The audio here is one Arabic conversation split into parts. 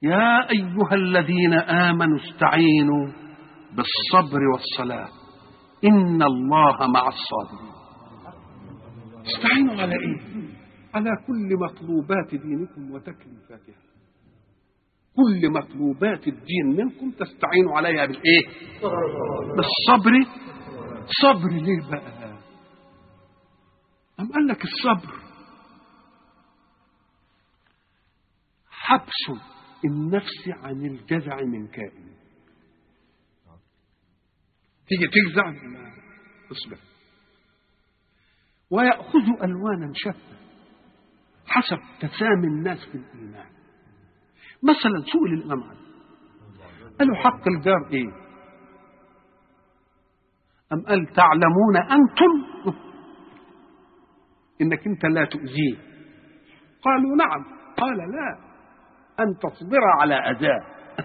يا أيها الذين آمنوا استعينوا بالصبر والصلاة إن الله مع الصابرين. استعينوا على إيه؟ على كل مطلوبات دينكم وتكليفاتها. كل مطلوبات الدين منكم تستعينوا عليها بالإيه؟ بالصبر. صبر ليه بقى؟ أم قال لك الصبر حبس النفس عن الجزع من كائن. تيجي تجزع اصبر. ويأخذ ألوانا شتى حسب تسامي الناس في الإيمان. مثلا سئل الإمام علي قالوا حق الجار إيه؟ أم قال تعلمون أنتم إنك أنت لا تؤذيه؟ قالوا نعم. قال لا، أن تصبر على أذاه.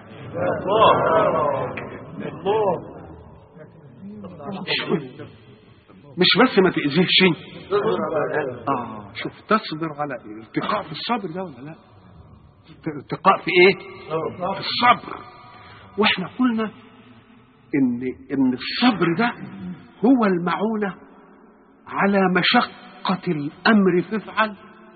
مش بس ما تأذيه شيء. شوف تصبر على إيه؟ ارتقاء في الصبر ده ولا لا؟ ارتقاء في إيه؟ في الصبر. وإحنا قلنا إن الصبر ده هو المعونة على مشقة الأمر فافعل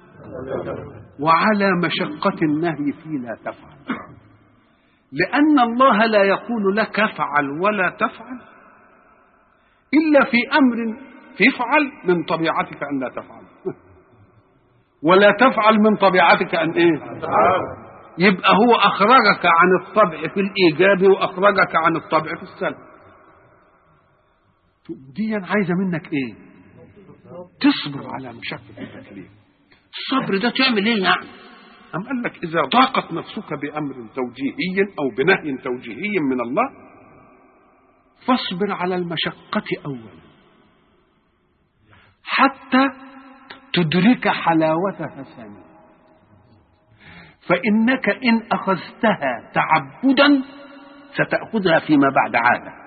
وعلى مشقة النهي فيه لا تفعل. لأن الله لا يقول لك افعل ولا تفعل إلا في أمر تفعل من طبيعتك أن لا تفعل، ولا تفعل من طبيعتك أن إيه؟ يبقى هو أخرجك عن الطبع في الإيجاب وأخرجك عن الطبع في السلب. دي عايزة منك إيه؟ تصبر على مشقة التكليف. الصبر ده تعمل إيه يعني؟ أم قال لك إذا ضاقت نفسك بأمر توجيهي أو بنهي توجيهي من الله فاصبر على المشقة أولا حتى تدرك حلاوتها ثانيا، فإنك إن أخذتها تعبدا ستأخذها فيما بعد عادة.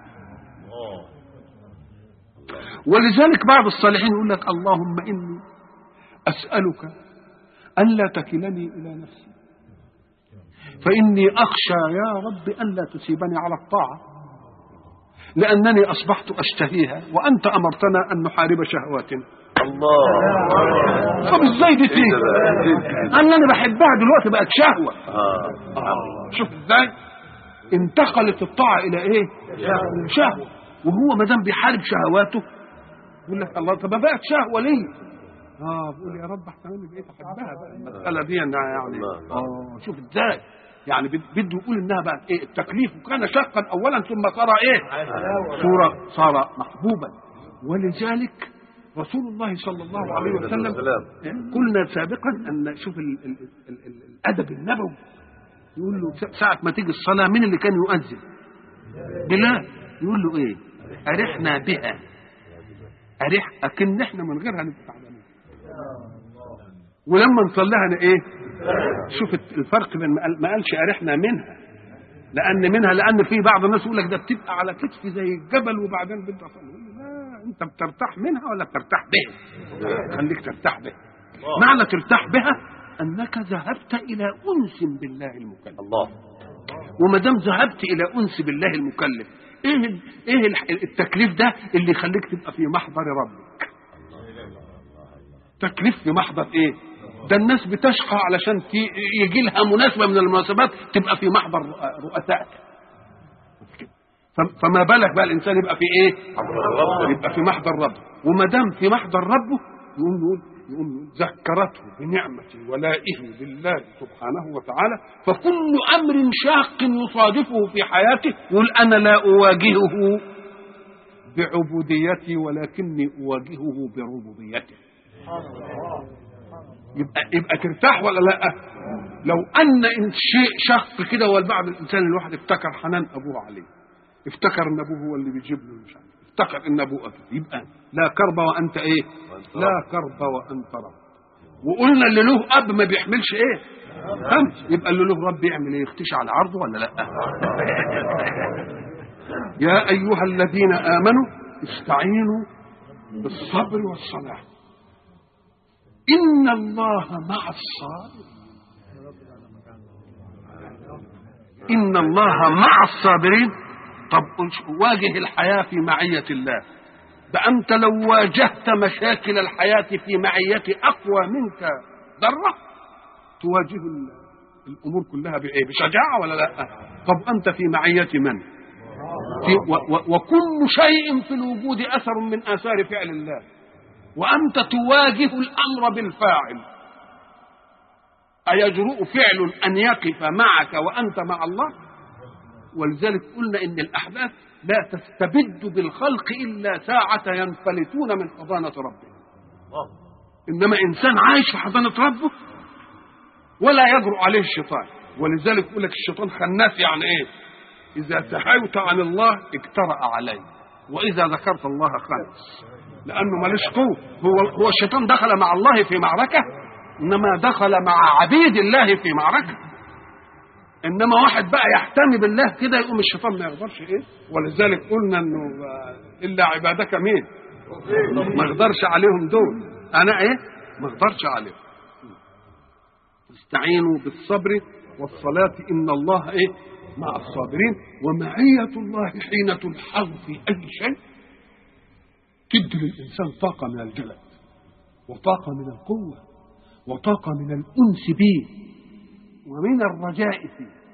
ولذلك بعض الصالحين يقول لك اللهم إني أسألك ألا تكلني إلى نفسي فإني أخشى يا رب ألا تسيبني على الطاعة لأنني أصبحت أشتهيها وأنت أمرتنا أن نحارب شهواتنا. الله. طب ازاي دي تيجي؟ أنا بحبها دلوقتي بقت شهوة. شوف ازاي انتقلت الطاعة إلى إيه؟ شهوة. وهو ما دام بيحارب شهواته يقول لك الله طب بقت شهوة ليه؟ بقول يا رب احسن مني بقيت احبها بقى المسألة دي يعني شوف ازاي يعني بده يقول انها بقت ايه؟ التكليف كان شقا اولا ثم صار ايه؟ صار محبوبا. ولذلك رسول الله صلى الله عليه وسلم قلنا سابقا ان شوف الادب النبوي يقول له ساعة ما تيجي الصلاة مين اللي كان يؤذن؟ بلال. يقول له ايه؟ ارحنا بها. اكن احنا من غيرها نبقى تعبانين ولما نصليها ايه؟ شوف الفرق بين ما قالش ارحنا منها لان في بعض الناس يقول لك ده بتبقى على كتفي زي الجبل وبعدين بدي اصلي. لا، انت بترتاح منها ولا بترتاح بها؟ خليك ترتاح بها. معنى ترتاح بها انك ذهبت الى انس بالله المكلف. الله. وما دام ذهبت الى انس بالله المكلف ايه التكليف ده اللي يخليك تبقى في محضر ربك؟ تكليف في محضر ايه؟ ده الناس بتشقى علشان يجي لها مناسبة من المناسبات تبقى في محضر رؤساء. فما بالك بقى الإنسان يبقى في إيه؟ يبقى في محضر ربه. وما دام في محضر ربه يقوم ذكرته بنعمة ولائه بالله سبحانه وتعالى. فكل أمر شاق يصادفه في حياته يقول أنا لا أواجهه بعبوديتي ولكني أواجهه بربوبيته. يبقى ترتاح ولا لا؟ لو ان شيء شق كده والبعض الانسان الواحد افتكر حنان ابوه عليه، افتكر ان ابوه هو اللي بيجيب له مش عارف، افتكر ان ابوه أكل. يبقى لا كرب وانت ايه؟ لا كرب وانت رب. وقلنا اللي له اب ما بيحملش ايه؟ هم. يبقى اللي له رب يعمل ايه؟ يختشي على عرضه ولا لا؟ يا ايها الذين امنوا استعينوا بالصبر والصلاه إن الله مع الصابرين. إن الله مع الصابرين. طب واجه الحياة في معية الله، ده أنت لو واجهت مشاكل الحياة في معية أقوى منك ذرة تواجه الأمور كلها بإيه؟ بشجاعة ولا لا؟ طب أنت في معية من؟ وكل شيء في الوجود أثر من آثار فعل الله، وأنت تواجه الأمر بالفاعل. أيجرؤ فعل أن يقف معك وأنت مع الله؟ ولذلك قلنا إن الأحداث لا تستبد بالخلق إلا ساعة ينفلتون من حضانة ربه. إنما إنسان عايش في حضانة ربه ولا يجرؤ عليه الشيطان. ولذلك يقول لك الشيطان خناس، يعني إيه؟ إذا تحاوت عن الله اجترأ عليه، وإذا ذكرت الله خنس، لأنه ماليش قوة. هو الشيطان دخل مع الله في معركة، إنما دخل مع عبيد الله في معركة. إنما واحد بقى يحتمي بالله كده يقوم الشيطان ما يقدرش إيه. ولذلك قلنا إنه إلا عبادك مين؟ ما يقدرش عليهم دول. أنا إيه؟ ما يقدرش عليهم. استعينوا بالصبر والصلاة إن الله إيه؟ مع الصابرين. ومعية الله حين تلحظ في أي شيء تدي للإنسان طاقة من الجلد، وطاقة من القوة، وطاقة من الأنس به، ومن الرجاء فيه.